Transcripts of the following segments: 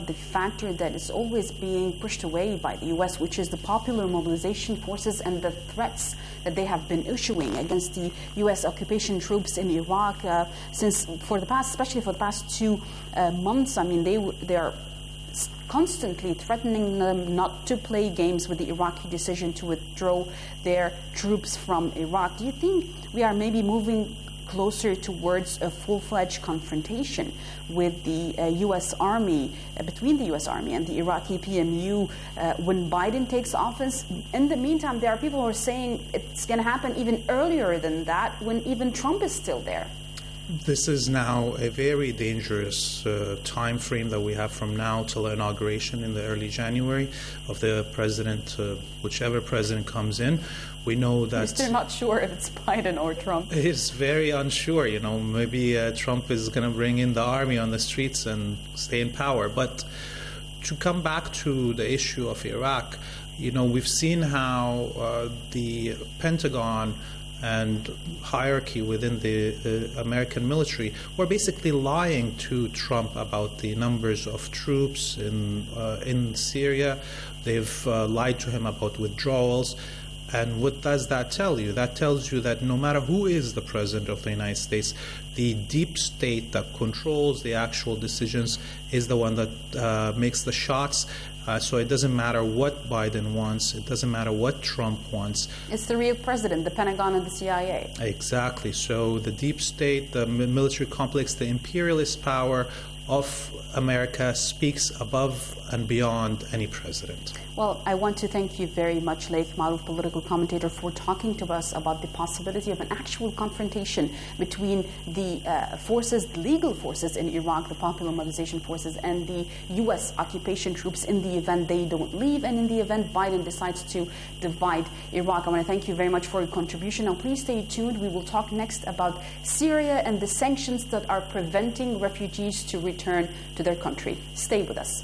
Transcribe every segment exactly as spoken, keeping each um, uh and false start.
the factor that is always being pushed away by the U S, which is the popular mobilization forces and the threats that they have been issuing against the U S occupation troops in Iraq uh, since for the past, especially for the past two uh, months. I mean, they they are constantly threatening them not to play games with the Iraqi decision to withdraw their troops from Iraq. Do you think we are maybe moving closer towards a full-fledged confrontation with the uh, U S Army, uh, between the U S Army and the Iraqi P M U uh, when Biden takes office? In the meantime, there are people who are saying it's going to happen even earlier than that, when even Trump is still there. This is now a very dangerous uh, time frame that we have from now till inauguration in the early January of the president, uh, whichever president comes in. We know that... You're still not sure if it's Biden or Trump. It's very unsure. You know, maybe uh, Trump is going to bring in the army on the streets and stay in power. But to come back to the issue of Iraq, you know, we've seen how uh, the Pentagon and hierarchy within the uh, American military were basically lying to Trump about the numbers of troops in uh, in Syria. They've uh, lied to him about withdrawals. And what does that tell you? That tells you that no matter who is the president of the United States, the deep state that controls the actual decisions is the one that uh, makes the shots. Uh, so it doesn't matter what Biden wants. It doesn't matter what Trump wants. It's the real president, the Pentagon and the C I A. Exactly. So the deep state, the military complex, the imperialist power of America speaks above and beyond any president. Well, I want to thank you very much, Laith Maalouf, political commentator, for talking to us about the possibility of an actual confrontation between the uh, forces, the legal forces in Iraq, the Popular Mobilization Forces, and the U S occupation troops in the event they don't leave and in the event Biden decides to divide Iraq. I want to thank you very much for your contribution. Now, please stay tuned. We will talk next about Syria and the sanctions that are preventing refugees to return to their country. Stay with us.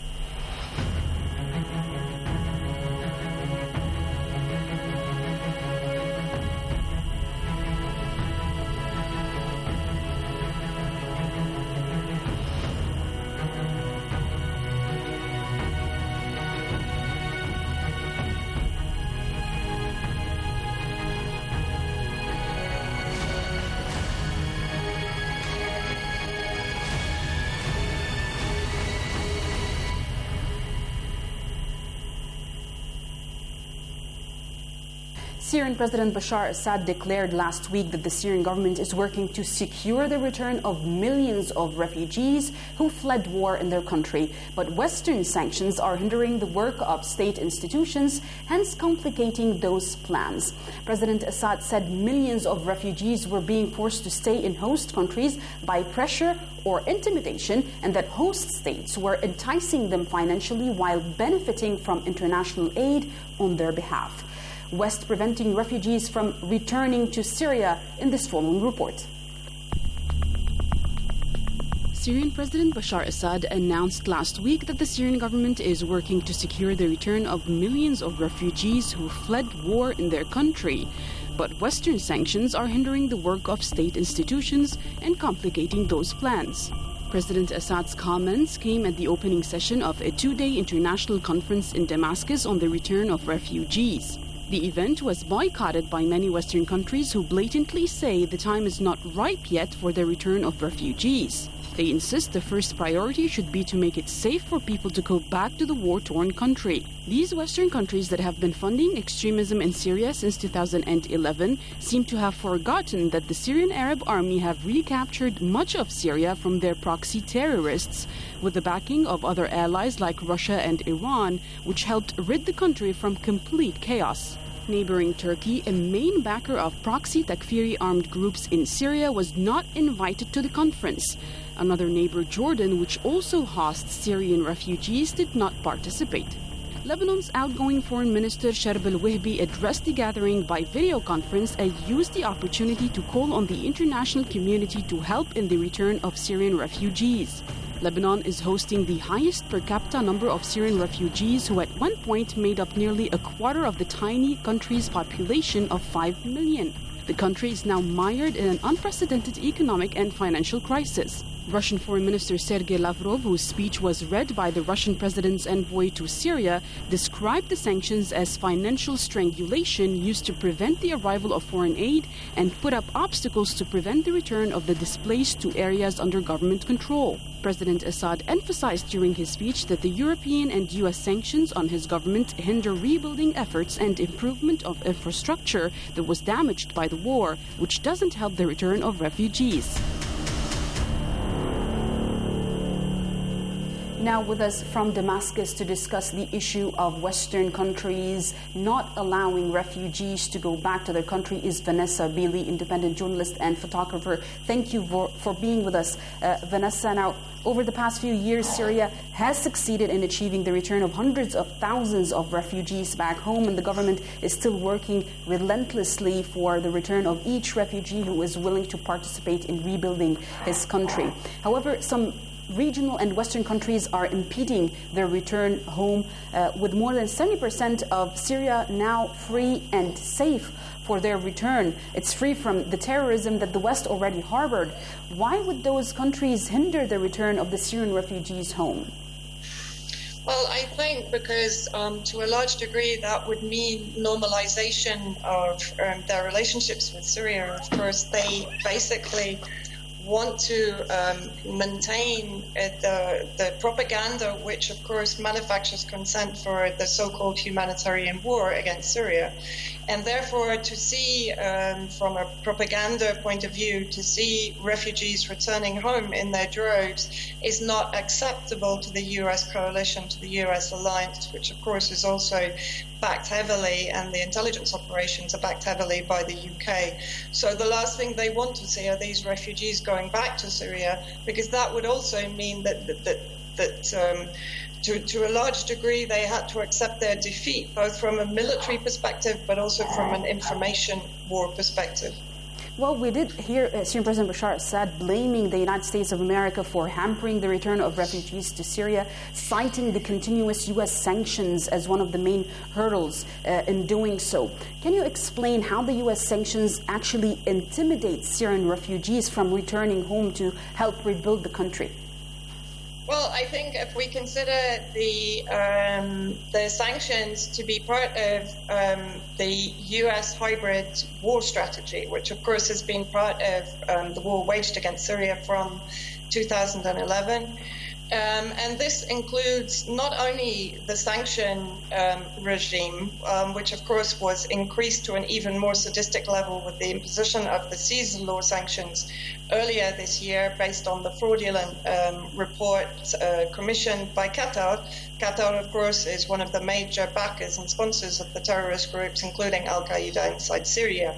Syrian President Bashar Assad declared last week that the Syrian government is working to secure the return of millions of refugees who fled war in their country. But Western sanctions are hindering the work of state institutions, hence complicating those plans. President Assad said millions of refugees were being forced to stay in host countries by pressure or intimidation, and that host states were enticing them financially while benefiting from international aid on their behalf. West preventing refugees from returning to Syria in this following report. Syrian President Bashar Assad announced last week that the Syrian government is working to secure the return of millions of refugees who fled war in their country. But Western sanctions are hindering the work of state institutions and complicating those plans. President Assad's comments came at the opening session of a two-day international conference in Damascus on the return of refugees. The event was boycotted by many Western countries who blatantly say the time is not ripe yet for the return of refugees. They insist the first priority should be to make it safe for people to go back to the war-torn country. These Western countries that have been funding extremism in Syria since two thousand eleven seem to have forgotten that the Syrian Arab Army have recaptured much of Syria from their proxy terrorists, with the backing of other allies like Russia and Iran, which helped rid the country from complete chaos. Neighboring Turkey, a main backer of proxy Takfiri armed groups in Syria, was not invited to the conference. Another neighbor, Jordan, which also hosts Syrian refugees, did not participate. Lebanon's outgoing Foreign Minister Sharb al-Wahbi addressed the gathering by video conference and used the opportunity to call on the international community to help in the return of Syrian refugees. Lebanon is hosting the highest per capita number of Syrian refugees, who at one point made up nearly a quarter of the tiny country's population of five million. The country is now mired in an unprecedented economic and financial crisis. Russian Foreign Minister Sergei Lavrov, whose speech was read by the Russian president's envoy to Syria, described the sanctions as financial strangulation used to prevent the arrival of foreign aid and put up obstacles to prevent the return of the displaced to areas under government control. President Assad emphasized during his speech that the European and U S sanctions on his government hinder rebuilding efforts and improvement of infrastructure that was damaged by the war, which doesn't help the return of refugees. Now with us from Damascus to discuss the issue of Western countries not allowing refugees to go back to their country is Vanessa Bailey, independent journalist and photographer. Thank you for, for being with us, uh, Vanessa. Now, over the past few years, Syria has succeeded in achieving the return of hundreds of thousands of refugees back home, and the government is still working relentlessly for the return of each refugee who is willing to participate in rebuilding his country. However, some regional and Western countries are impeding their return home, uh, with more than seventy percent of Syria now free and safe for their return. It's free from the terrorism that the West already harbored. Why would those countries hinder the return of the Syrian refugees home? Well, I think because um, to a large degree that would mean normalization of um, their relationships with Syria. Of course, they basically want to um, maintain uh, the, the propaganda which, of course, manufactures consent for the so-called humanitarian war against Syria. And therefore, to see, um, from a propaganda point of view, to see refugees returning home in their droves is not acceptable to the U S coalition, to the U S alliance, which, of course, is also backed heavily, and the intelligence operations are backed heavily by the U K. So the last thing they want to see are these refugees going back to Syria, because that would also mean that that that, that um, to, to a large degree they had to accept their defeat, both from a military perspective but also from an information war perspective. Well, we did hear uh, Syrian President Bashar Assad blaming the United States of America for hampering the return of refugees to Syria, citing the continuous U S sanctions as one of the main hurdles uh, in doing so. Can you explain how the U S sanctions actually intimidate Syrian refugees from returning home to help rebuild the country? Well, I think if we consider the um, the sanctions to be part of um, the U S hybrid war strategy, which of course has been part of um, the war waged against Syria from two thousand eleven. Um, and this includes not only the sanction um, regime, um, which of course was increased to an even more sadistic level with the imposition of the Caesar law sanctions earlier this year based on the fraudulent um, report uh, commissioned by Qatar. Qatar, of course, is one of the major backers and sponsors of the terrorist groups, including Al-Qaeda inside Syria.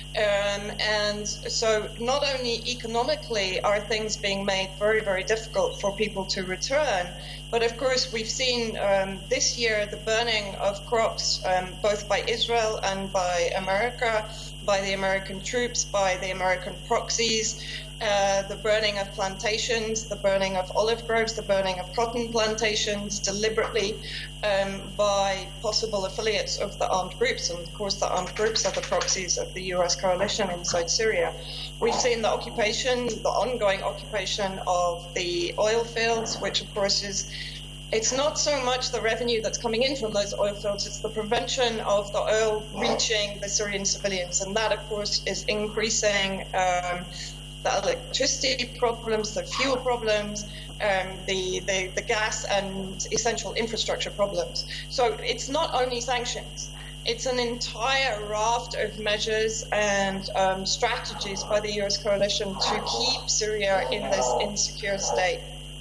Um, and so not only economically are things being made very, very difficult for people to return, but of course we've seen um, this year the burning of crops, um, both by Israel and by America, by the American troops, by the American proxies, uh, the burning of plantations, the burning of olive groves, the burning of cotton plantations deliberately um, by possible affiliates of the armed groups. And of course the armed groups are the proxies of the U S coalition inside Syria. We've seen the occupation, the ongoing occupation of the oil fields, which of course is It's not so much the revenue that's coming in from those oil fields, it's the prevention of the oil reaching the Syrian civilians. And that, of course, is increasing um, the electricity problems, the fuel problems, um, the, the, the gas and essential infrastructure problems. So it's not only sanctions. It's an entire raft of measures and um, strategies by the U S coalition to keep Syria in this insecure state.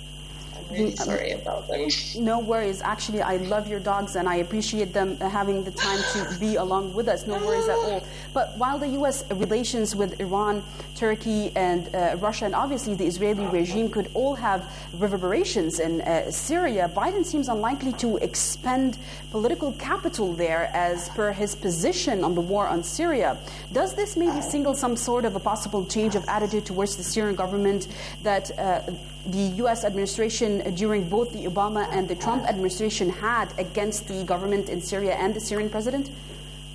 Really sorry about them. No worries. Actually, I love your dogs and I appreciate them having the time to be along with us. No worries at all. But while the U S relations with Iran, Turkey, and uh, Russia, and obviously the Israeli regime could all have reverberations in uh, Syria, Biden seems unlikely to expend political capital there as per his position on the war on Syria. Does this maybe signal some sort of a possible change of attitude towards the Syrian government that uh, the U S administration during both the Obama and the Trump administration had against the government in Syria and the Syrian president?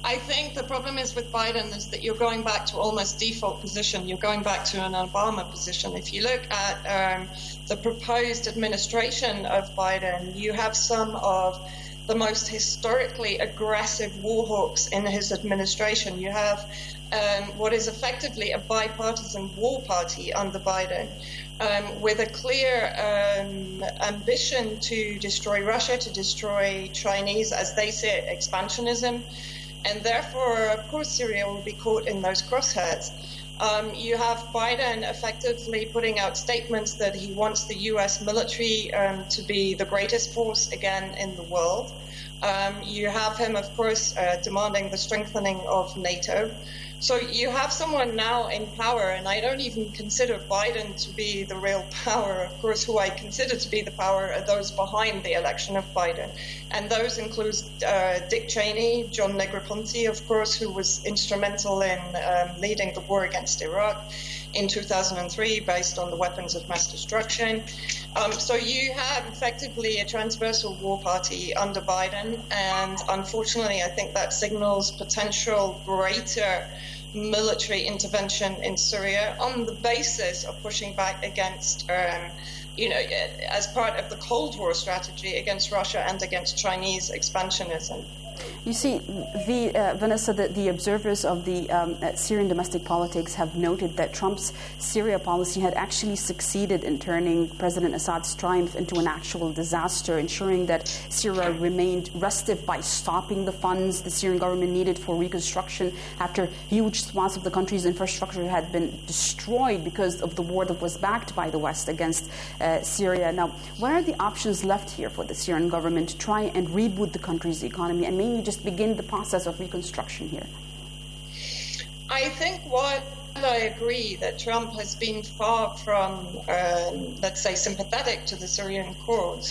I think the problem is with Biden is that you're going back to almost default position. You're going back to an Obama position. If you look at um, the proposed administration of Biden, you have some of the most historically aggressive war hawks in his administration. You have um, what is effectively a bipartisan war party under Biden, um, with a clear um, ambition to destroy Russia, to destroy Chinese, as they see it, expansionism. And therefore, of course, Syria will be caught in those crosshairs. Um, you have Biden effectively putting out statements that he wants the U S military um, to be the greatest force again in the world. Um, you have him, of course, uh, demanding the strengthening of NATO. So you have someone now in power, and I don't even consider Biden to be the real power. Of course, who I consider to be the power are those behind the election of Biden. And those include uh, Dick Cheney, John Negroponte, of course, who was instrumental in um, leading the war against Iraq in two thousand three based on the weapons of mass destruction. Um, so you have effectively a transversal war party under Biden, and unfortunately I think that signals potential greater military intervention in Syria on the basis of pushing back against, um, you know, as part of the Cold War strategy against Russia and against Chinese expansionism. You see, the, uh, Vanessa, the, the observers of the um, uh, Syrian domestic politics have noted that Trump's Syria policy had actually succeeded in turning President Assad's triumph into an actual disaster, ensuring that Syria remained restive by stopping the funds the Syrian government needed for reconstruction after huge swaths of the country's infrastructure had been destroyed because of the war that was backed by the West against uh, Syria. Now, what are the options left here for the Syrian government to try and reboot the country's economy and maybe just begin the process of reconstruction here? I think what I agree that Trump has been far from, um, let's say, sympathetic to the Syrian cause.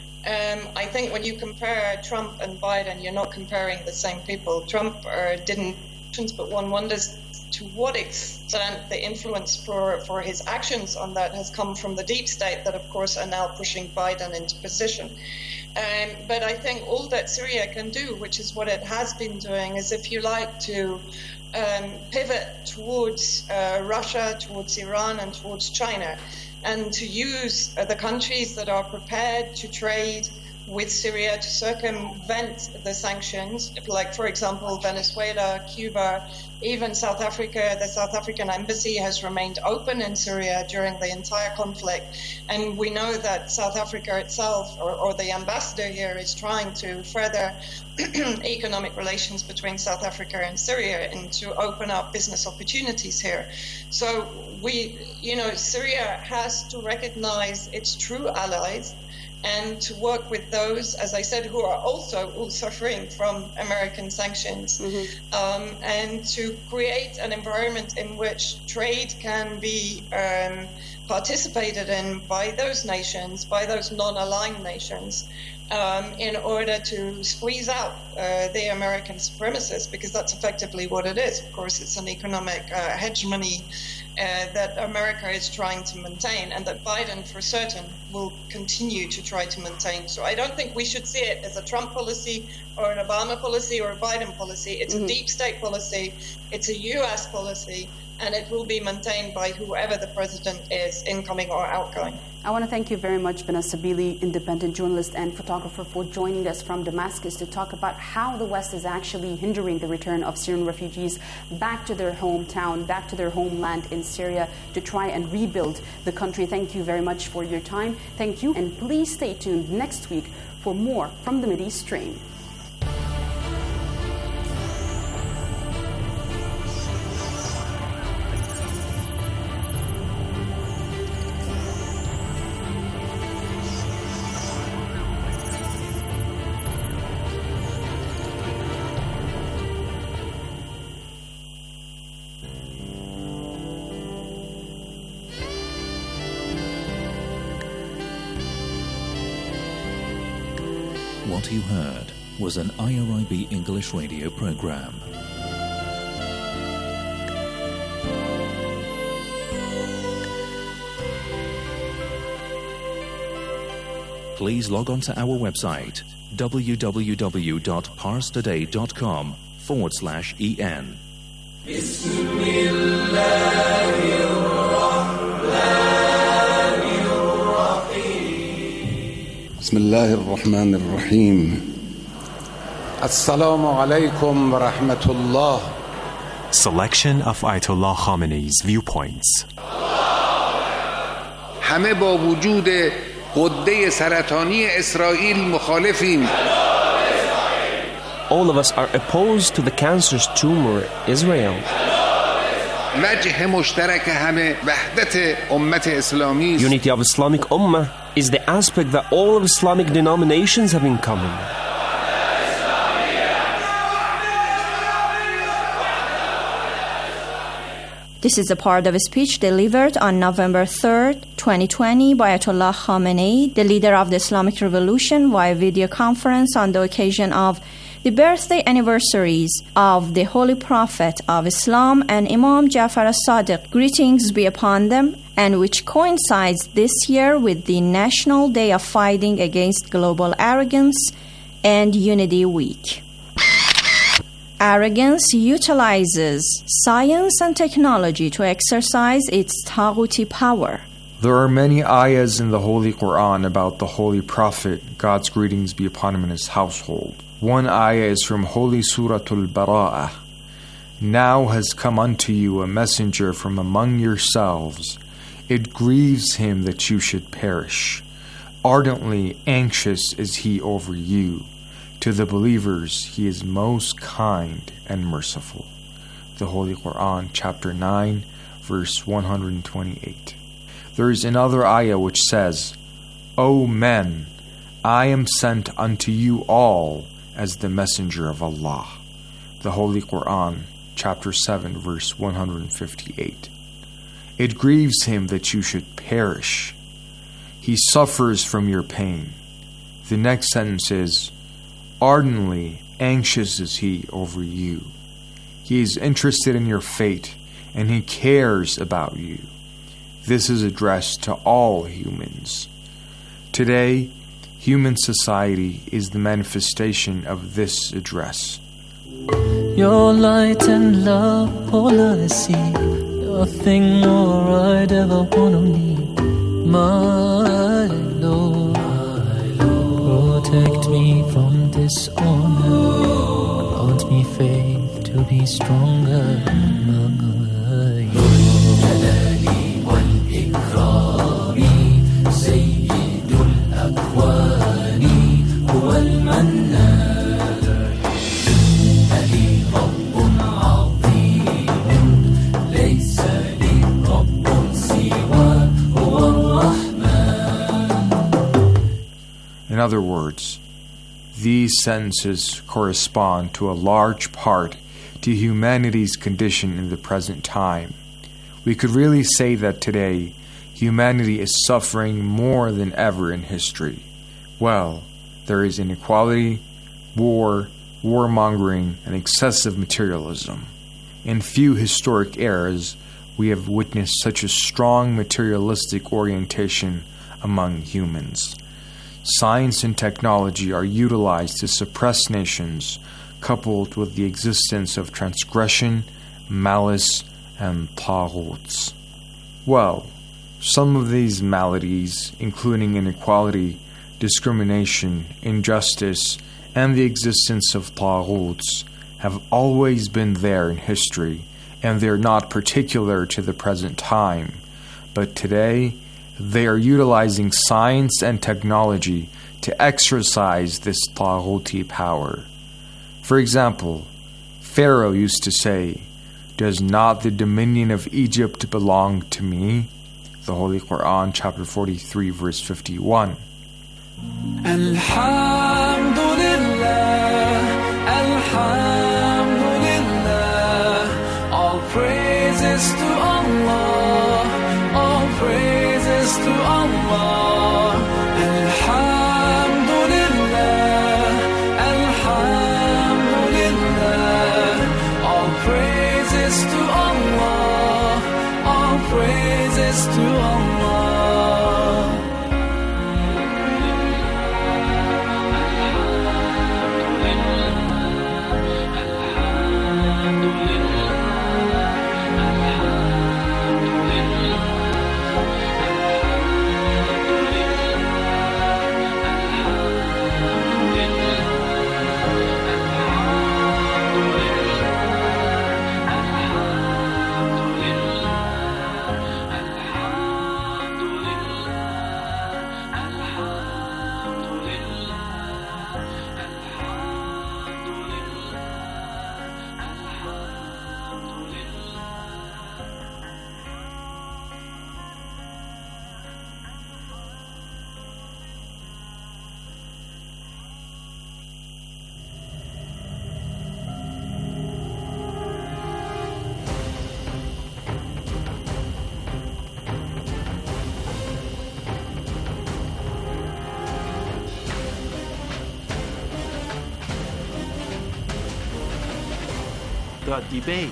Um, I think when you compare Trump and Biden, you're not comparing the same people. Trump uh, didn't, but one wonders to what extent the influence for, for his actions on that has come from the deep state that, of course, are now pushing Biden into position. Um, but I think all that Syria can do, which is what it has been doing, is, if you like, to um, pivot towards uh, Russia, towards Iran, and towards China, and to use uh, the countries that are prepared to trade with Syria to circumvent the sanctions, like, for example, Venezuela, Cuba, even South Africa. The South African embassy has remained open in Syria during the entire conflict. And we know that South Africa itself, or, or the ambassador here, is trying to further economic relations between South Africa and Syria and to open up business opportunities here. So we, you know, Syria has to recognize its true allies and to work with those, as I said, who are also all suffering from American sanctions, mm-hmm. um, and to create an environment in which trade can be um, participated in by those nations, by those non-aligned nations, um, in order to squeeze out uh, the American supremacists, because that's effectively what it is. Of course, it's an economic uh, hegemony Uh, that America is trying to maintain, and that Biden, for certain, will continue to try to maintain. So I don't think we should see it as a Trump policy or an Obama policy or a Biden policy. It's mm-hmm. a deep state policy. It's a U S policy, and it will be maintained by whoever the president is, incoming or outgoing. I want to thank you very much, Vanessa Beeley, independent journalist and photographer, for joining us from Damascus to talk about how the West is actually hindering the return of Syrian refugees back to their hometown, back to their homeland in Syria, to try and rebuild the country. Thank you very much for your time. Thank you. And please stay tuned next week for more from the Mideast Stream. What you heard was an I R I B English radio program. Please log on to our website w w w dot pars today dot com forward slash en. بسم الله الرحمن الرحيم السلام عليكم ورحمة الله. Selection of Ayatollah Khamenei's viewpoints. همه با وجود غده سرطانی اسرائیل مخالفیم. All of us are opposed to the cancerous tumor Israel. وجه مشترک همه وحدت امت اسلامی است. Unity of Islamic Ummah is the aspect that all of Islamic denominations have in common. This is a part of a speech delivered on November third, twenty twenty by Ayatollah Khamenei, the leader of the Islamic Revolution, via video conference on the occasion of the birthday anniversaries of the Holy Prophet of Islam and Imam Ja'far as-Sadiq, greetings be upon them, and which coincides this year with the National Day of Fighting Against Global Arrogance and Unity Week. Arrogance utilizes science and technology to exercise its taghuti power. There are many ayahs in the Holy Quran about the Holy Prophet, God's greetings be upon him and his household. One ayah is from Holy Surah Al-Bara'ah. Now has come unto you a messenger from among yourselves. It grieves him that you should perish. Ardently anxious is he over you. To the believers, he is most kind and merciful. The Holy Quran, chapter nine, verse one hundred twenty-eight. There is another ayah which says, O men, I am sent unto you all as the messenger of Allah. The Holy Quran, chapter seven, verse one hundred fifty-eight. It grieves him that you should perish. He suffers from your pain. The next sentence is, ardently anxious is he over you. He is interested in your fate, and he cares about you. This is addressed to all humans. Today, human society is the manifestation of this address. Your light and love, all I see. Nothing more I'd ever wanna need. My Lord, protect me from dishonor. Grant me faith to be stronger. My Jalali wal Ikrami, Sayyidul Akwani, Huwal Mannan, Ali Rabbun Azim, Laysa li Rabbun siwa, Huwa Rahman. In other words, these sentences correspond to a large part to humanity's condition in the present time. We could really say that today, humanity is suffering more than ever in history. Well, there is inequality, war, warmongering, and excessive materialism. In few historic eras, we have witnessed such a strong materialistic orientation among humans. Science and technology are utilized to suppress nations, coupled with the existence of transgression, malice, and taghuts. Well, some of these maladies, including inequality, discrimination, injustice, and the existence of taghuts, have always been there in history, and they're not particular to the present time. But today, they are utilizing science and technology to exercise this taghuti power. For example, Pharaoh used to say, "Does not the dominion of Egypt belong to me?" The Holy Quran, chapter forty-three, verse fifty-one. Alhamdulillah, Alhamdulillah, all praises to Allah, all praises to Allah. Alhamdulillah, Alhamdulillah, all praises to Allah, all praises to Allah. The Debate.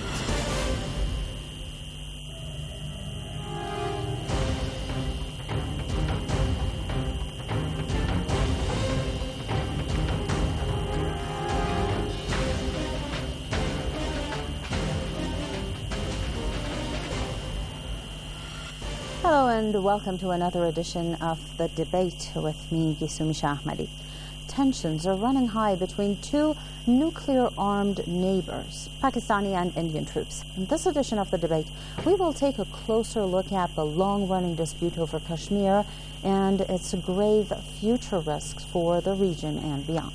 Hello and welcome to another edition of The Debate with me, Gisumi Shahmadi. Tensions are running high between two nuclear-armed neighbors, Pakistani and Indian troops. In this edition of The Debate, we will take a closer look at the long-running dispute over Kashmir and its grave future risks for the region and beyond.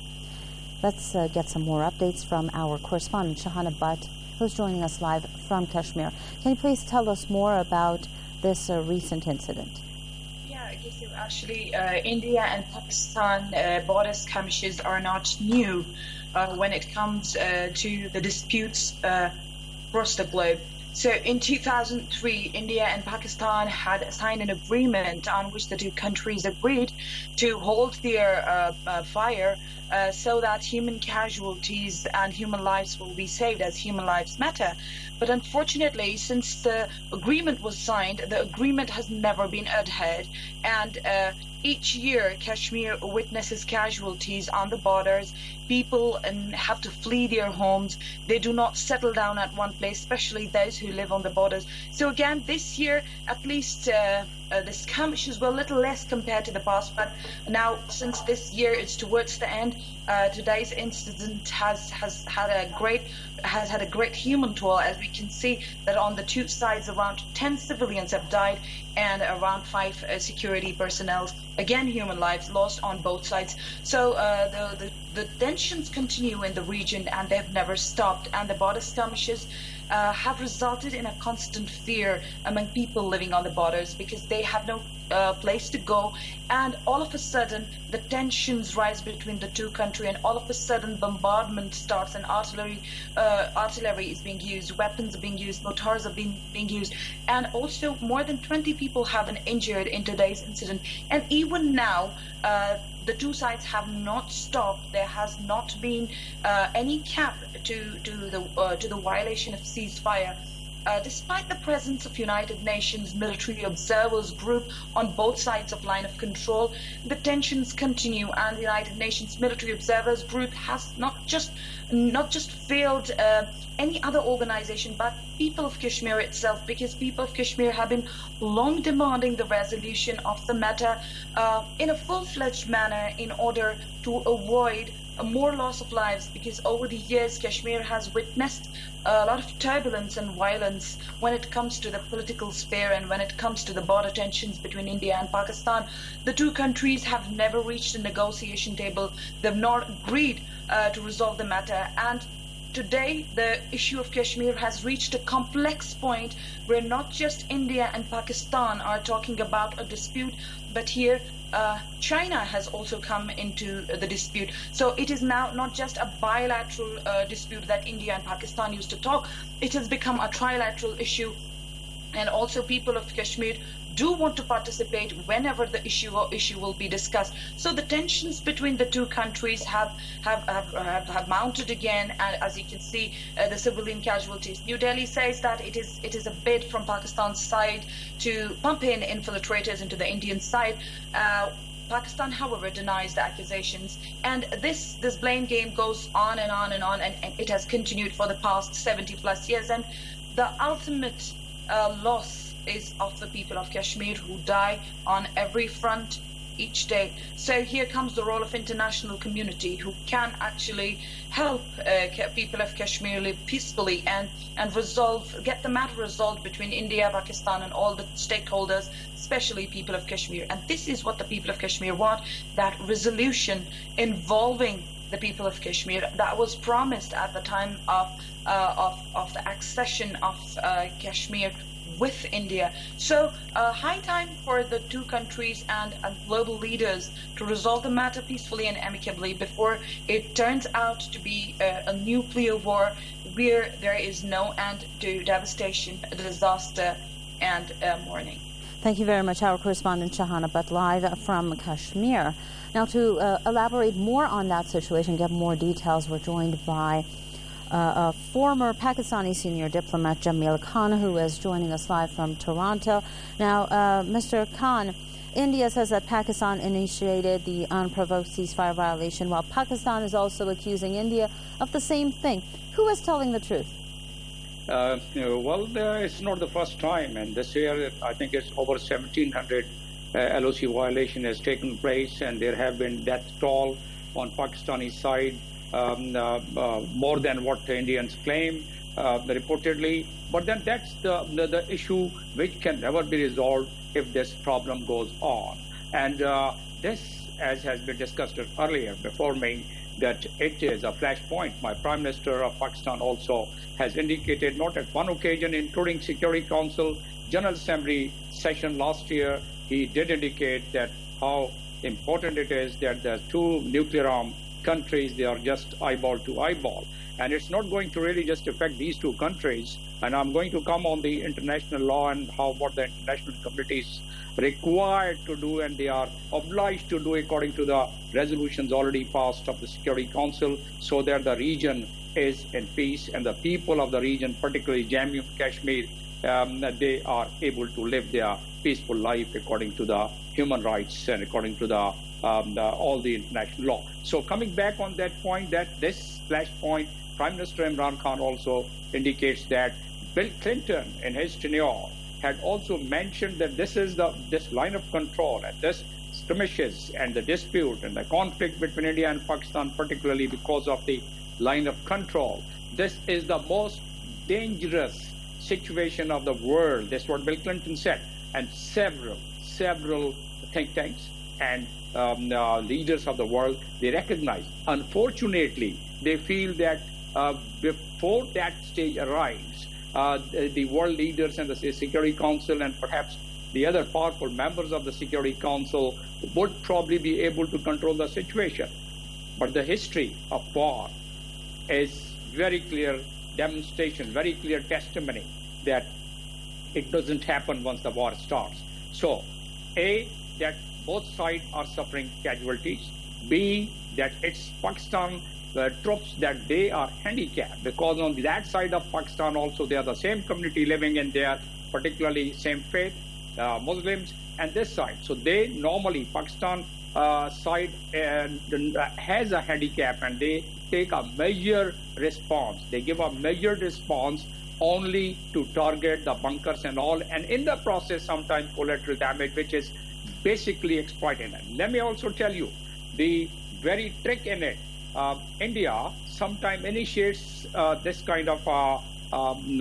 Let's uh, get some more updates from our correspondent, Shahana Butt, who's joining us live from Kashmir. Can you please tell us more about this uh, recent incident? Yeah, I guess actually uh, India and Pakistan uh, border skirmishes are not new uh, when it comes uh, to the disputes uh, across the globe. So in two thousand three, India and Pakistan had signed an agreement on which the two countries agreed to hold their uh, uh, fire uh, so that human casualties and human lives will be saved, as human lives matter. But unfortunately, since the agreement was signed, the agreement has never been adhered. And uh, each year, Kashmir witnesses casualties on the borders. People um, have to flee their homes. They do not settle down at one place, especially those who live on the borders. So again, this year, at least uh, uh, the skirmishes were a little less compared to the past. But now, since this year is towards the end, uh, today's incident has has had a great has had a great human toll, as we can see that on the two sides, around ten civilians have died and around five uh, security personnel. Again, human lives lost on both sides. So uh, the, the the tensions continue in the region, and they've never stopped. And the border skirmishes uh, have resulted in a constant fear among people living on the borders, because they have no uh, place to go. And all of a sudden, the tensions rise between the two countries, and all of a sudden, bombardment starts, and artillery uh, artillery is being used, weapons are being used, mortars are being being used, and also more than twenty people have been injured in today's incident. And even now, uh, the two sides have not stopped. There has not been uh, any cap to to the uh, to the violation of ceasefire. Uh, despite the presence of United Nations military observers group on both sides of line of control, the tensions continue, and the United Nations military observers group has not just not just failed uh, any other organization, but people of Kashmir itself, because people of Kashmir have been long demanding the resolution of the matter uh, in a full-fledged manner in order to avoid a more loss of lives, because over the years Kashmir has witnessed a lot of turbulence and violence when it comes to the political sphere and when it comes to the border tensions between India and Pakistan. The two countries have never reached a negotiation table. They've not agreed uh, to resolve the matter, and today, the issue of Kashmir has reached a complex point where not just India and Pakistan are talking about a dispute, but here uh, China has also come into the dispute. So it is now not just a bilateral uh, dispute that India and Pakistan used to talk. It has become a trilateral issue, and also people of Kashmir do want to participate whenever the issue or issue will be discussed. So the tensions between the two countries have have have, have, have mounted again, and as you can see, uh, the civilian casualties. New Delhi says that it is it is a bid from Pakistan's side to pump in infiltrators into the Indian side. Uh, Pakistan, however, denies the accusations, and this this blame game goes on and on and on, and, and it has continued for the past seventy plus years. And the ultimate uh, loss is of the people of Kashmir, who die on every front each day. So here comes the role of international community, who can actually help uh, people of Kashmir live peacefully and and resolve, get the matter resolved between India, Pakistan, and all the stakeholders, especially people of Kashmir. And this is what the people of Kashmir want, that resolution involving the people of Kashmir that was promised at the time of uh, of of the accession of uh, Kashmir with India. So uh, high time for the two countries and uh, global leaders to resolve the matter peacefully and amicably before it turns out to be uh, a nuclear war where there is no end to devastation, disaster, and uh, mourning. Thank you very much, our correspondent Shahana Butt, live from Kashmir. Now, to uh, elaborate more on that situation, get more details, we're joined by uh, a former Pakistani senior diplomat, Jamil Khan, who is joining us live from Toronto. Now, uh, Mister Khan, India says that Pakistan initiated the unprovoked ceasefire violation, while Pakistan is also accusing India of the same thing. Who is telling the truth? Uh, you know, well, uh, it's not the first time, and this year I think it's over seventeen hundred uh, L O C violation has taken place, and there have been death toll on Pakistani side, um, uh, uh, more than what the Indians claim, uh, reportedly. But then that's the, the, the issue which can never be resolved if this problem goes on. And uh, this, as has been discussed earlier before me, that it is a flashpoint. My Prime Minister of Pakistan also has indicated, not at one occasion, including Security Council, General Assembly session last year, he did indicate that how important it is that the two nuclear armed countries, they are just eyeball to eyeball. And it's not going to really just affect these two countries. And I'm going to come on the international law and how what the international community is required to do, and they are obliged to do according to the resolutions already passed of the Security Council, so that the region is in peace and the people of the region, particularly Jammu and Kashmir, um, they are able to live their peaceful life according to the human rights and according to the, um, the all the international law. So coming back on that point, that this flashpoint, Prime Minister Imran Khan also indicates that Bill Clinton in his tenure had also mentioned that this is the this line of control and this skirmishes and the dispute and the conflict between India and Pakistan, particularly because of the line of control. This is the most dangerous situation of the world. That's what Bill Clinton said. And several, several think tanks and um, uh, leaders of the world, they recognize. Unfortunately, they feel that uh, before that stage arrives, uh, the, the world leaders and the Security Council and perhaps the other powerful members of the Security Council would probably be able to control the situation. But the history of war is very clear demonstration, very clear testimony that it doesn't happen once the war starts. So, A, that both sides are suffering casualties. B, that it's Pakistan uh, troops that they are handicapped, because on that side of Pakistan also they are the same community living in there, particularly same faith, uh, Muslims, and this side. So they normally, Pakistan uh, side uh, has a handicap, and they take a measured response. They give a measured response only to target the bunkers and all, and in the process sometimes collateral damage, which is basically exploited. And let me also tell you, the very trick in it, uh, India sometimes initiates uh, this kind of uh, um,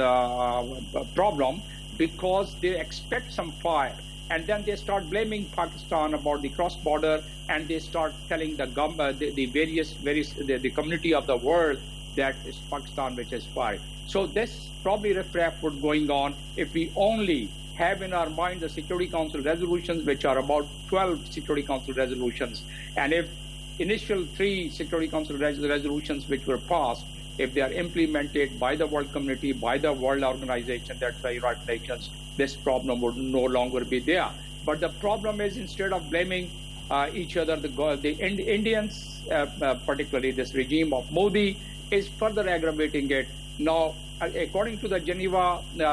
uh, problem because they expect some fire, and then they start blaming Pakistan about the cross-border, and they start telling the, gov- uh, the, the various, various the, the community of the world that it's Pakistan which is firing. So this probably riffraff would going on if we only have in our mind the Security Council resolutions, which are about twelve Security Council resolutions. And if initial three Security Council res- resolutions which were passed, if they are implemented by the world community, by the world organization, that's the United Nations, this problem would no longer be there. But the problem is, instead of blaming uh, each other, the, the Ind- Indians, uh, uh, particularly this regime of Modi, is further aggravating it. Now, according to the Geneva uh,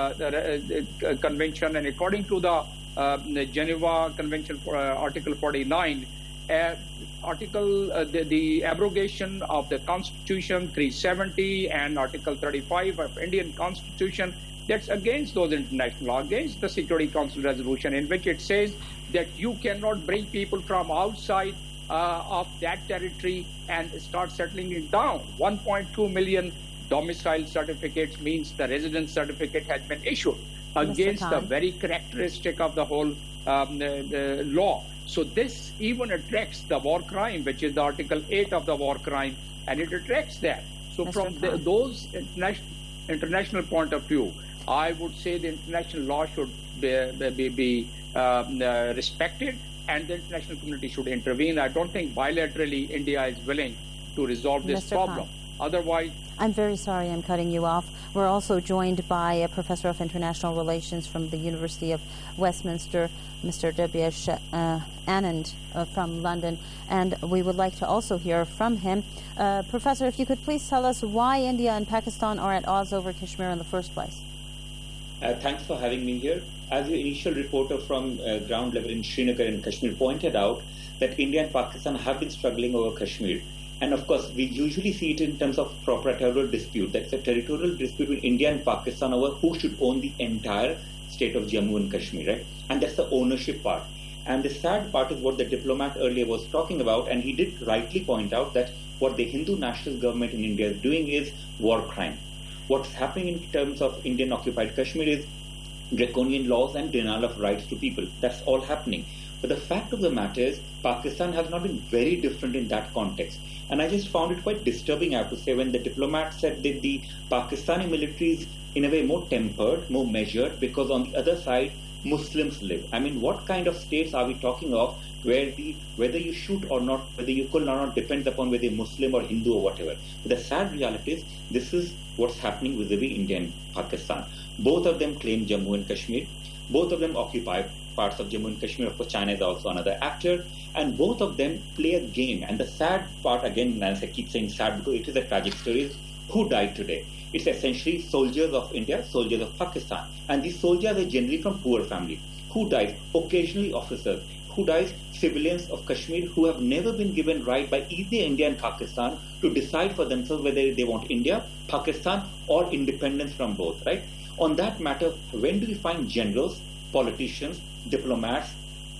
uh, uh, Convention and according to the uh, Geneva Convention for uh, Article forty-nine, uh, Article uh, the, the abrogation of the Constitution three seventy and Article thirty-five of Indian Constitution, that's against those international law, against the Security Council resolution, in which it says that you cannot bring people from outside uh, of that territory and start settling it down. one point two million domicile certificates means the residence certificate has been issued against the very characteristic of the whole um, the, the law. So this even attracts the war crime, which is the Article eight of the war crime, and it attracts that. So Mister from the, those international, international point of view, I would say the international law should be, be, be um, uh, respected, and the international community should intervene. I don't think bilaterally India is willing to resolve this Mister problem. Khan. Otherwise, I'm very sorry I'm cutting you off. We're also joined by a professor of international relations from the University of Westminster, Mister Dabiesh uh, Anand uh, from London, and we would like to also hear from him. Uh, Professor, if you could please tell us why India and Pakistan are at odds over Kashmir in the first place. Uh, thanks for having me here. As your initial reporter from uh, ground level in Srinagar and Kashmir pointed out, that India and Pakistan have been struggling over Kashmir. And of course, we usually see it in terms of proprietorial dispute. That's a territorial dispute between India and Pakistan over who should own the entire state of Jammu and Kashmir, right? And that's the ownership part. And the sad part is what the diplomat earlier was talking about, and he did rightly point out that what the Hindu nationalist government in India is doing is war crime. What's happening in terms of Indian occupied Kashmir is draconian laws and denial of rights to people. That's all happening. But the fact of the matter is, Pakistan has not been very different in that context. And I just found it quite disturbing, I have to say, when the diplomat said that the Pakistani military is in a way more tempered, more measured, because on the other side, Muslims live. I mean, what kind of states are we talking of where the whether you shoot or not, whether you could or not depends upon whether you're Muslim or Hindu or whatever. But the sad reality is, this is what's happening vis-a-vis India and Pakistan. Both of them claim Jammu and Kashmir. Both of them occupy parts of Jammu and Kashmir. Of course, China is also another actor. And both of them play a game. And the sad part, again, as I keep saying sad because it is a tragic story, is who died today. It's essentially soldiers of India, soldiers of Pakistan. And these soldiers are generally from poor families. Who dies? Occasionally officers. Who dies? Civilians of Kashmir who have never been given right by either India and Pakistan to decide for themselves whether they want India, Pakistan, or independence from both, right? On that matter, when do we find generals, politicians, diplomats,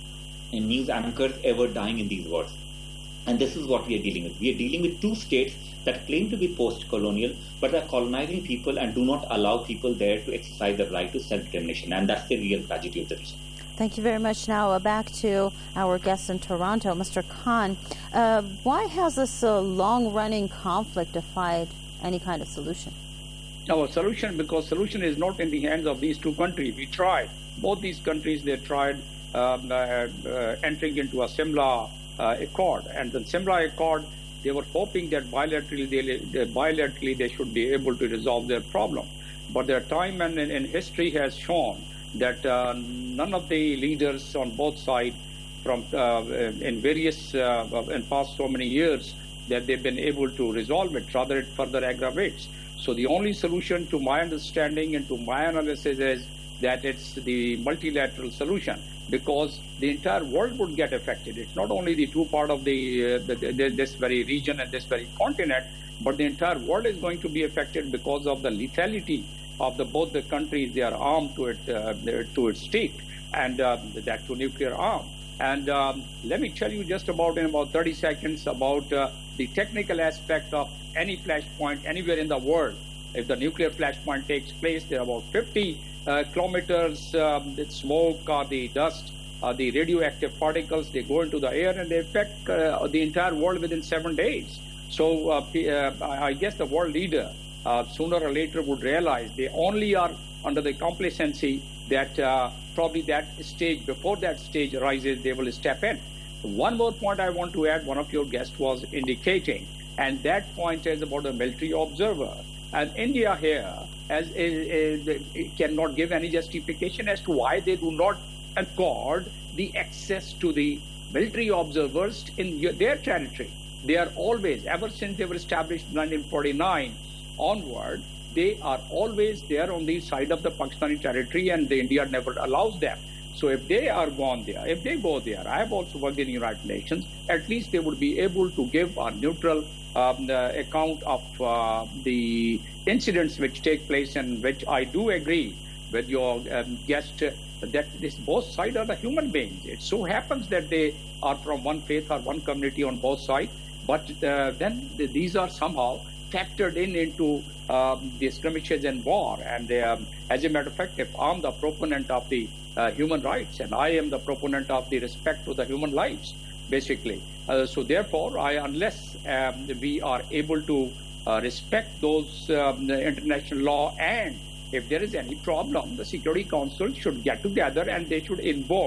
and news anchors ever dying in these wars? And this is what we are dealing with. We are dealing with two states that claim to be post-colonial, but are colonizing people and do not allow people there to exercise the right to self-determination. And that's the real tragedy of the region. Thank you very much. Now uh, back to our guest in Toronto, Mister Khan. Uh, why has this uh, long-running conflict defied any kind of solution? Our solution, because solution is not in the hands of these two countries. We tried. Both these countries, they tried um, uh, uh, entering into a Simla uh, Accord. And the Simla Accord, they were hoping that bilaterally they, they, bilaterally they should be able to resolve their problem. But their time and, and history has shown that uh, none of the leaders on both sides from uh, in various, uh, in past so many years, that they've been able to resolve it, rather it further aggravates. So the only solution to my understanding and to my analysis is that it's the multilateral solution, because the entire world would get affected. It's not only the two part of the, uh, the, the this very region and this very continent, but the entire world is going to be affected because of the lethality of the both the countries. They are armed to it uh, to its stake, and uh, that to nuclear arm. And um, let me tell you just about in about thirty seconds about uh, the technical aspect of any flashpoint anywhere in the world. If the nuclear flashpoint takes place, there are about fifty uh, kilometers um, the smoke or the dust, uh, the radioactive particles, they go into the air and they affect uh, the entire world within seven days. So uh, uh, I guess the world leader uh, sooner or later would realize they only are under the complacency that uh, probably that stage, before that stage arises, they will step in. One more point I want to add, one of your guests was indicating, and that point is about the military observer. And India here as is, is, cannot give any justification as to why they do not accord the access to the military observers in their territory. They are always, ever since they were established in nineteen forty-nine onward, they are always there on the side of the Pakistani territory, and the India never allows them. So if they are gone there, if they go there, I have also worked in the United Nations, at least they would be able to give a neutral um, uh, account of uh, the incidents which take place, and which I do agree with your um, guest uh, that this both sides are the human beings. It so happens that they are from one faith or one community on both sides, but uh, then th- these are somehow factored in into um, the skirmishes and war. And um, as a matter of fact, if I'm the proponent of the uh, human rights, and I am the proponent of the respect to the human lives, basically. Uh, so therefore, I, unless um, we are able to uh, respect those um, international law, and if there is any problem, the Security Council should get together and they should invoke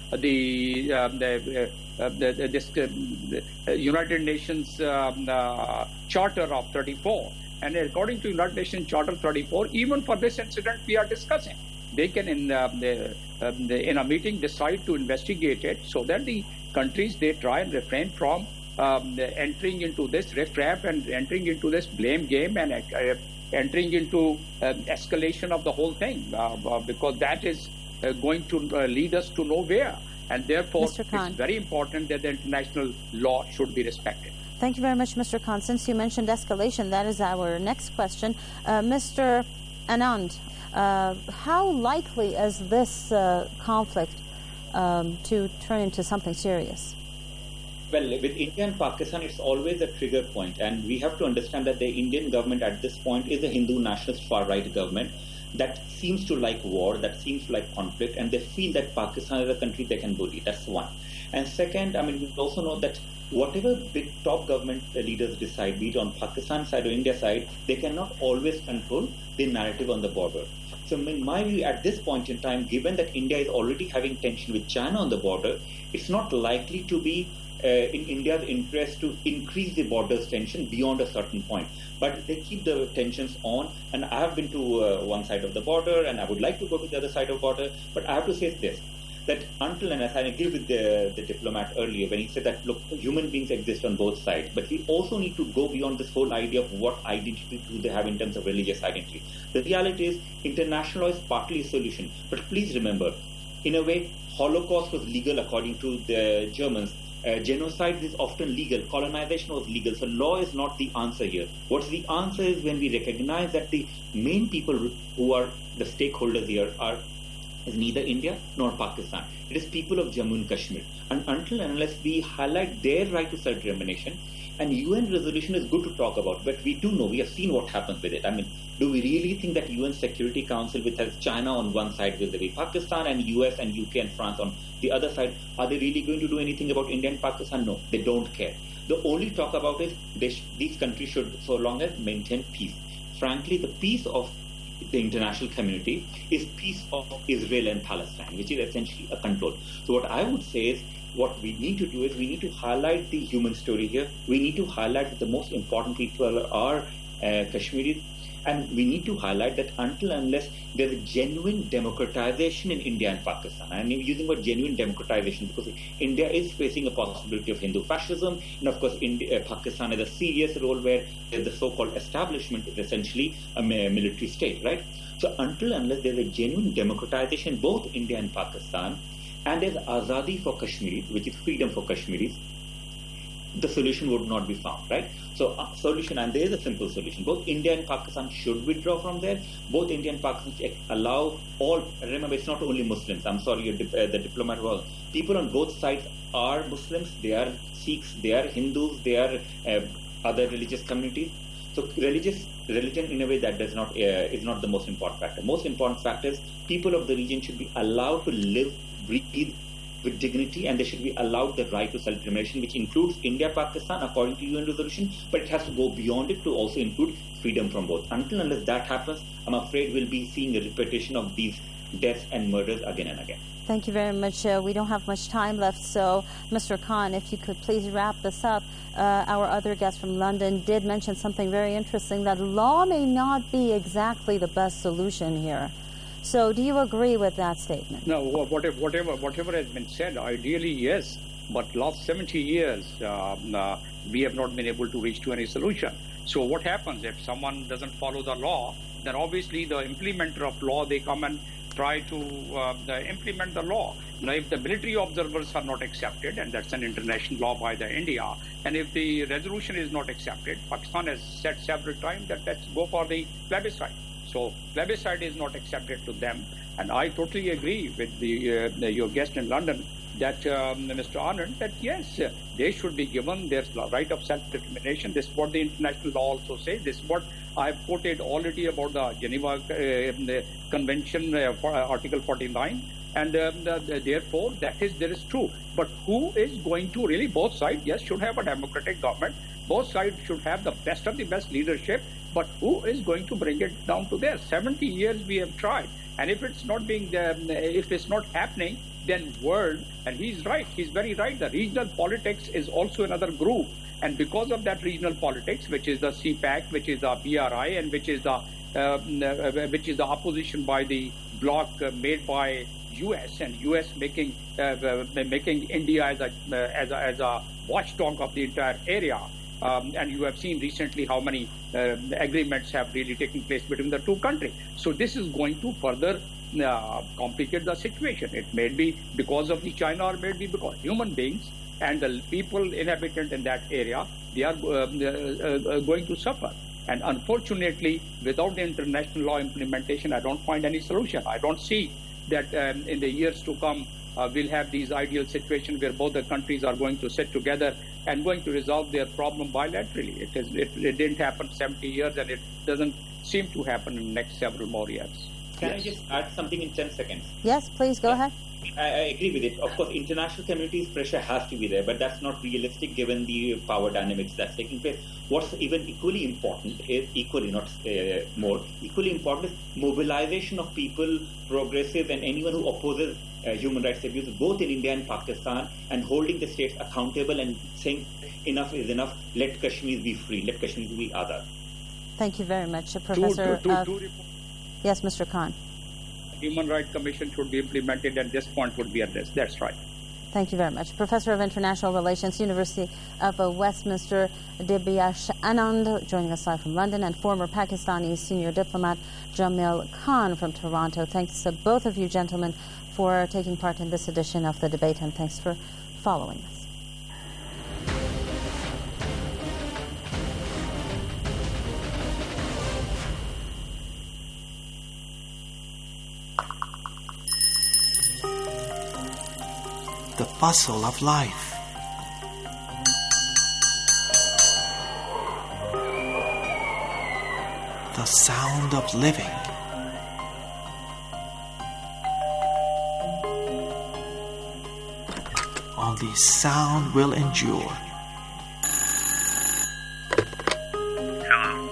the, um, the, uh, the, the this, uh, the United Nations um, uh, Charter of thirty-four. And according to United Nations Charter thirty-four, even for this incident we are discussing, they can in, um, the, um, the, in a meeting decide to investigate it, so that the countries, they try and refrain from um, entering into this riff-raff and entering into this blame game and uh, entering into uh, escalation of the whole thing, uh, uh, because that is uh, going to uh, lead us to nowhere. And therefore, it's very important that the international law should be respected. Thank you very much, Mister Khan. Since you mentioned escalation, that is our next question. Uh, Mister Anand, uh, how likely is this uh, conflict um, to turn into something serious? Well, with India and Pakistan, it's always a trigger point, and we have to understand that the Indian government at this point is a Hindu nationalist far-right government that seems to like war, that seems to like conflict, and they feel that Pakistan is a country they can bully. That's one. And second, I mean, we also know that whatever big top government leaders decide, be it on Pakistan side or India side, they cannot always control the narrative on the border. So in my view, at this point in time, given that India is already having tension with China on the border, it's not likely to be uh, in India's interest to increase the border's tension beyond a certain point. But they keep the tensions on, and I have been to uh, one side of the border, and I would like to go to the other side of the border, but I have to say this, that until and as I agree with the, the diplomat earlier when he said that, look, human beings exist on both sides, but we also need to go beyond this whole idea of what identity do they have in terms of religious identity. The reality is international law is partly a solution, but please remember, in a way, Holocaust was legal according to the Germans. Uh, genocide is often legal. Colonization was legal. So law is not the answer here. What's the answer is when we recognize that the main people who are the stakeholders here are is neither India nor Pakistan. It is people of Jammu and Kashmir. And until and unless we highlight their right to self-determination, and U N resolution is good to talk about, but we do know, we have seen what happens with it. I mean, do we really think that U N Security Council, which has China on one side with the Pakistan and U S and U K and France on the other side, are they really going to do anything about India and Pakistan? No, they don't care. The only talk about is they sh- these countries should, so long as, maintain peace. Frankly, the peace of the international community is peace of Israel and Palestine, which is essentially a control. So what I would say is, what we need to do is we need to highlight the human story here. We need to highlight that the most important people are uh, Kashmiris, and we need to highlight that until and unless there's a genuine democratization in India and Pakistan, and I'm using the word genuine democratization because India is facing a possibility of Hindu fascism, and of course India, uh, Pakistan has a serious role where the so-called establishment is essentially a military state, right? So until and unless there's a genuine democratization both India and Pakistan, and there's azadi for Kashmiris, which is freedom for Kashmiris, the solution would not be found, right? So uh, solution, and there is a simple solution. Both India and Pakistan should withdraw from there. Both India and Pakistan allow all, remember it's not only Muslims, I'm sorry, uh, the diplomat was, people on both sides are Muslims, they are Sikhs, they are Hindus, they are uh, other religious communities. So religious religion in a way that does not uh, is not the most important factor. Most important factor is people of the region should be allowed to live, breathe with dignity, and they should be allowed the right to self-determination, which includes India, Pakistan, according to U N resolution, but it has to go beyond it to also include freedom from both. Until unless that happens, I'm afraid we'll be seeing a repetition of these deaths and murders again and again. Thank you very much. Uh, we don't have much time left, so Mister Khan, if you could please wrap this up. Uh, our other guest from London did mention something very interesting, that law may not be exactly the best solution here. So do you agree with that statement? No, whatever, whatever, whatever has been said, ideally, yes. But last seventy years, uh, uh, we have not been able to reach to any solution. So what happens if someone doesn't follow the law? Then obviously the implementer of law, they come and try to uh, implement the law. Now, if the military observers are not accepted, and that's an international law by the India, and if the resolution is not accepted, Pakistan has said several times that let's go for the plebiscite. So plebiscite is not accepted to them, and I totally agree with the, uh, the your guest in London that um, Mister Anand, that yes, they should be given their right of self-determination. This is what the international law also says. This is what I've quoted already about the Geneva uh, the Convention, uh, for, uh, Article forty-nine, and um, the, the, therefore that is there is true. But who is going to really, both sides, yes, should have a democratic government. Both sides should have the best of the best leadership. But who is going to bring it down to there? seventy years we have tried, and if it's not being, um, if it's not happening, then world, and he's right, he's very right, the regional politics is also another group. And because of that regional politics, which is the C PAC, which is the B R I, and which is the uh, which is the opposition by the bloc uh, made by U S and U S making uh, making India as a, uh, as a as a watchdog of the entire area. Um, and you have seen recently how many uh, agreements have really taken place between the two countries. So this is going to further uh, complicate the situation. It may be because of the China, or may be because human beings and the people inhabitant in that area, they are uh, uh, uh, going to suffer. And unfortunately, without the international law implementation, I don't find any solution. I don't see that um, in the years to come, uh, we'll have these ideal situations where both the countries are going to sit together and going to resolve their problem bilaterally. It, is, it, it didn't happen seventy years, and it doesn't seem to happen in the next several more years. Can yes. I just add something in ten seconds? Yes, please, go ahead. I, I agree with it. Of course, international community's pressure has to be there, but that's not realistic given the power dynamics that's taking place. What's even equally important is, equally, not uh, more, equally important is mobilization of people, progressive, and anyone who opposes uh, human rights abuse, both in India and Pakistan, and holding the states accountable and saying enough is enough, let Kashmir be free, let Kashmir be other. Thank you very much, Professor. Two, two, uh, two, two yes, Mister Khan. Human Rights Commission should be implemented, and this point would be addressed. That's right. Thank you very much. Professor of International Relations, University of uh, Westminster, Dibyash Anand, joining us live from London, and former Pakistani senior diplomat Jamil Khan from Toronto. Thanks to both of you gentlemen for taking part in this edition of the debate, and thanks for following us. The bustle of life. The sound of living. Only sound will endure. Hello.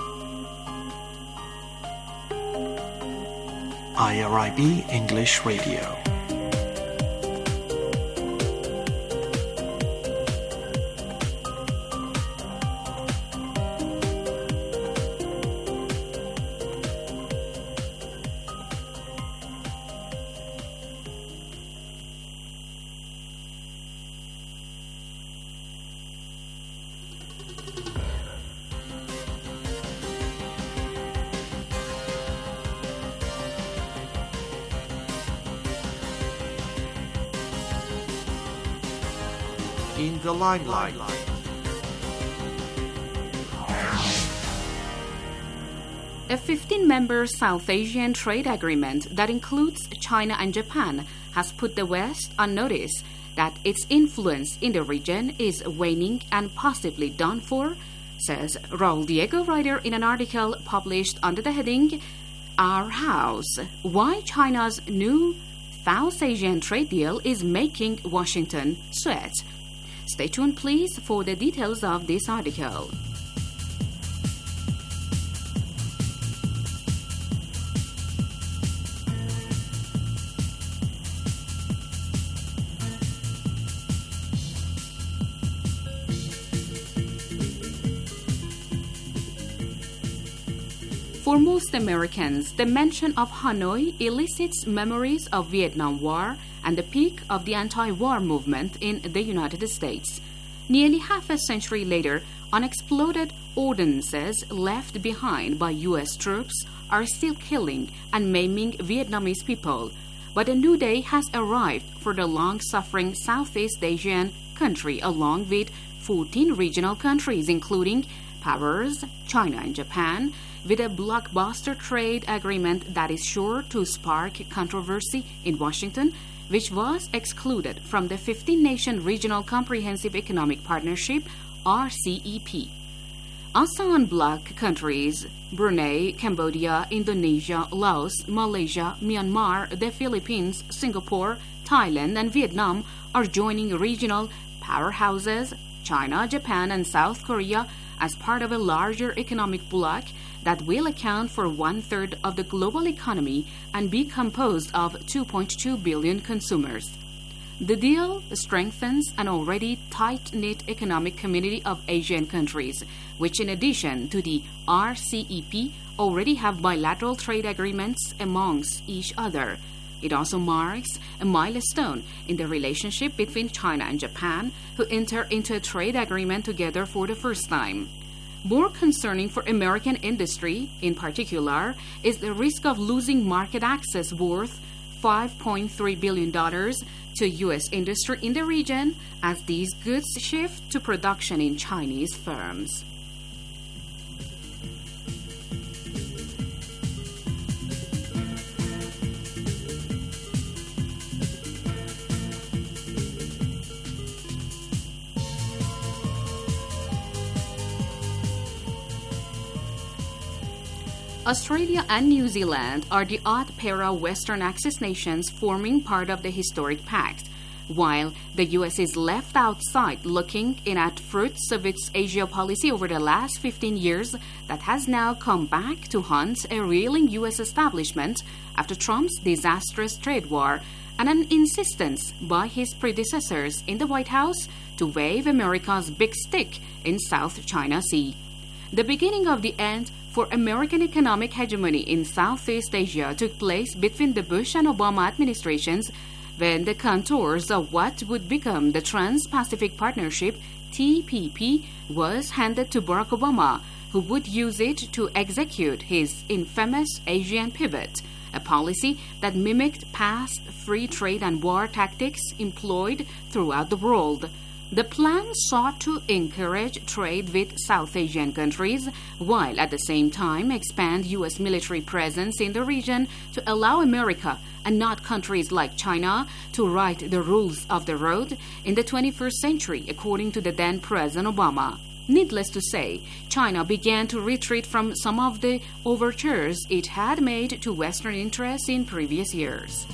I R I B English Radio. In the limelight. A fifteen-member South Asian trade agreement that includes China and Japan has put the West on notice that its influence in the region is waning and possibly done for, says Raul Diego Ryder in an article published under the heading Our House, Why China's New South Asian Trade Deal is Making Washington Sweat. Stay tuned, please, for the details of this article. For most Americans, the mention of Hanoi elicits memories of Vietnam War and the peak of the anti-war movement in the United States. Nearly half a century later, unexploded ordnances left behind by U S troops are still killing and maiming Vietnamese people. But a new day has arrived for the long-suffering Southeast Asian country, along with fourteen regional countries, including powers, China and Japan, with a blockbuster trade agreement that is sure to spark controversy in Washington, which was excluded from the fifteen-nation Regional Comprehensive Economic Partnership, R C E P. ASEAN bloc countries, Brunei, Cambodia, Indonesia, Laos, Malaysia, Myanmar, the Philippines, Singapore, Thailand, and Vietnam are joining regional powerhouses, China, Japan, and South Korea as part of a larger economic bloc that will account for one-third of the global economy and be composed of two point two billion consumers. The deal strengthens an already tight-knit economic community of Asian countries, which in addition to the R C E P already have bilateral trade agreements amongst each other. It also marks a milestone in the relationship between China and Japan, who enter into a trade agreement together for the first time. More concerning for American industry, in particular, is the risk of losing market access worth five point three billion dollars to U S industry in the region as these goods shift to production in Chinese firms. Australia and New Zealand are the odd pair of Western Axis nations forming part of the historic pact, while the U S is left outside looking in at fruits of its Asia policy over the last fifteen years that has now come back to haunt a reeling U S establishment after Trump's disastrous trade war and an insistence by his predecessors in the White House to wave America's big stick in South China Sea. The beginning of the end for American economic hegemony in Southeast Asia took place between the Bush and Obama administrations when the contours of what would become the Trans-Pacific Partnership, T P P, was handed to Barack Obama, who would use it to execute his infamous Asian pivot, a policy that mimicked past free trade and war tactics employed throughout the world. The plan sought to encourage trade with South Asian countries, while at the same time expand U S military presence in the region to allow America, and not countries like China, to write the rules of the road in the twenty-first century, according to the then President Obama. Needless to say, China began to retreat from some of the overtures it had made to Western interests in previous years.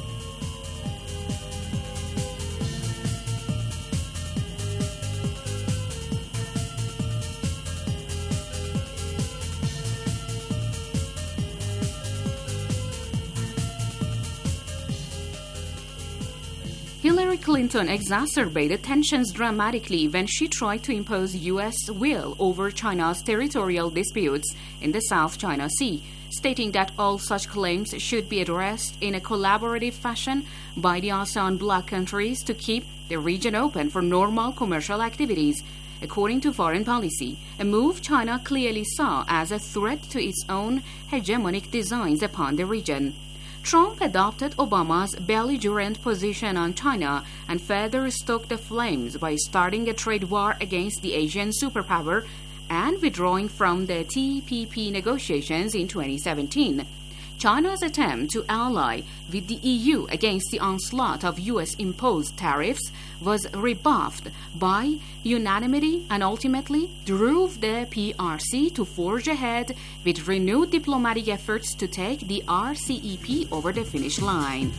Hillary Clinton exacerbated tensions dramatically when she tried to impose U S will over China's territorial disputes in the South China Sea, stating that all such claims should be addressed in a collaborative fashion by the ASEAN bloc countries to keep the region open for normal commercial activities. According to Foreign Policy, a move China clearly saw as a threat to its own hegemonic designs upon the region. Trump adopted Obama's belligerent position on China and further stoked the flames by starting a trade war against the Asian superpower and withdrawing from the T P P negotiations in twenty seventeen. China's attempt to ally with the E U against the onslaught of U S-imposed tariffs was rebuffed by unanimity and ultimately drove the P R C to forge ahead with renewed diplomatic efforts to take the R C E P over the finish line.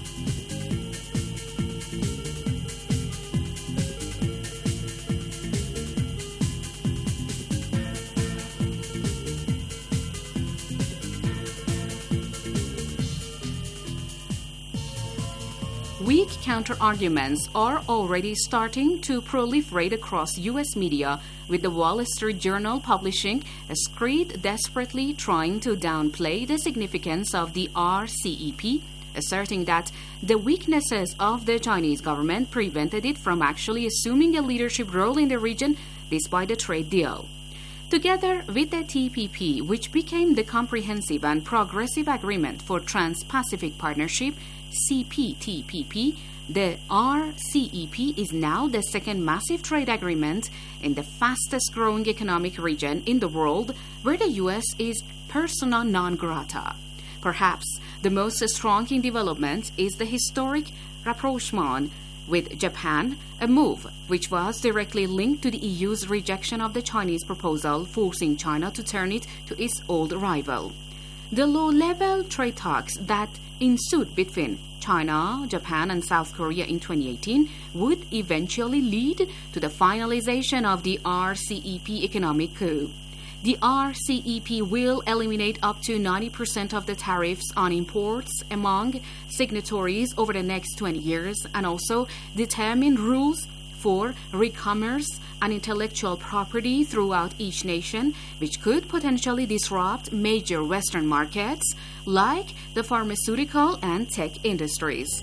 Weak counter-arguments are already starting to proliferate across U S media, with the Wall Street Journal publishing a screed desperately trying to downplay the significance of the R C E P, asserting that the weaknesses of the Chinese government prevented it from actually assuming a leadership role in the region despite the trade deal. Together with the T P P, which became the Comprehensive and Progressive Agreement for Trans-Pacific Partnership, C P T P P, the R C E P is now the second massive trade agreement in the fastest-growing economic region in the world, where the U S is persona non grata. Perhaps the most striking development is the historic rapprochement with Japan, a move which was directly linked to the E U's rejection of the Chinese proposal, forcing China to turn it to its old rival. The low-level trade talks that ensued between China, Japan, and South Korea in twenty eighteen would eventually lead to the finalization of the R C E P economic coup. The R C E P will eliminate up to ninety percent of the tariffs on imports among signatories over the next twenty years and also determine rules for re-commerce and intellectual property throughout each nation, which could potentially disrupt major Western markets like the pharmaceutical and tech industries.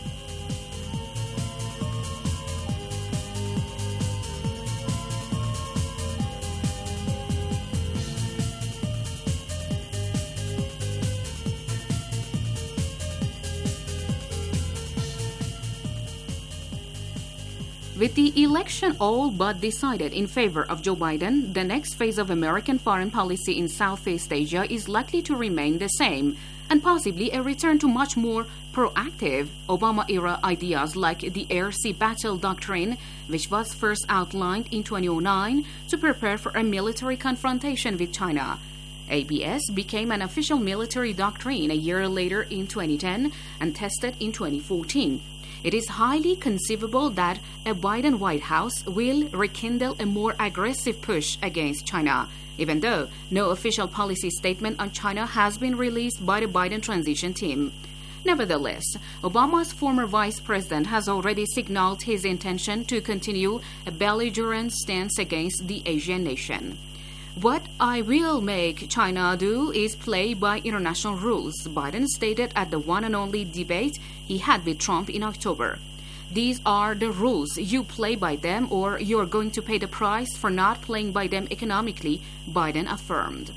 With the election all but decided in favor of Joe Biden, the next phase of American foreign policy in Southeast Asia is likely to remain the same, and possibly a return to much more proactive Obama-era ideas like the Air Sea Battle Doctrine, which was first outlined in two thousand nine to prepare for a military confrontation with China. A B S became an official military doctrine a year later in twenty ten and tested in twenty fourteen. It is highly conceivable that a Biden White House will rekindle a more aggressive push against China, even though no official policy statement on China has been released by the Biden transition team. Nevertheless, Obama's former vice president has already signaled his intention to continue a belligerent stance against the Asian nation. What I will make China do is play by international rules, Biden stated at the one and only debate he had with Trump in October. These are the rules. You play by them or you're going to pay the price for not playing by them economically, Biden affirmed.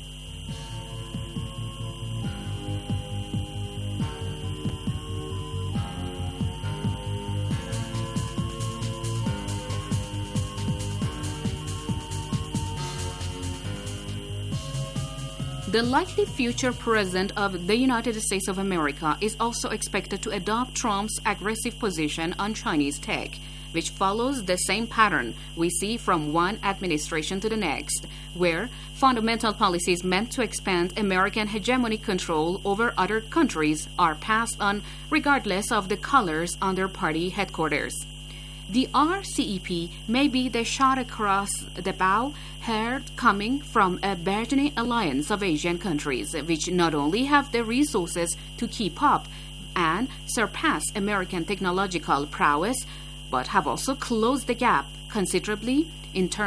The likely future president of the United States of America is also expected to adopt Trump's aggressive position on Chinese tech, which follows the same pattern we see from one administration to the next, where fundamental policies meant to expand American hegemonic control over other countries are passed on regardless of the colors on their party headquarters. The R C E P may be the shot across the bow heard coming from a burgeoning alliance of Asian countries, which not only have the resources to keep up and surpass American technological prowess, but have also closed the gap considerably in terms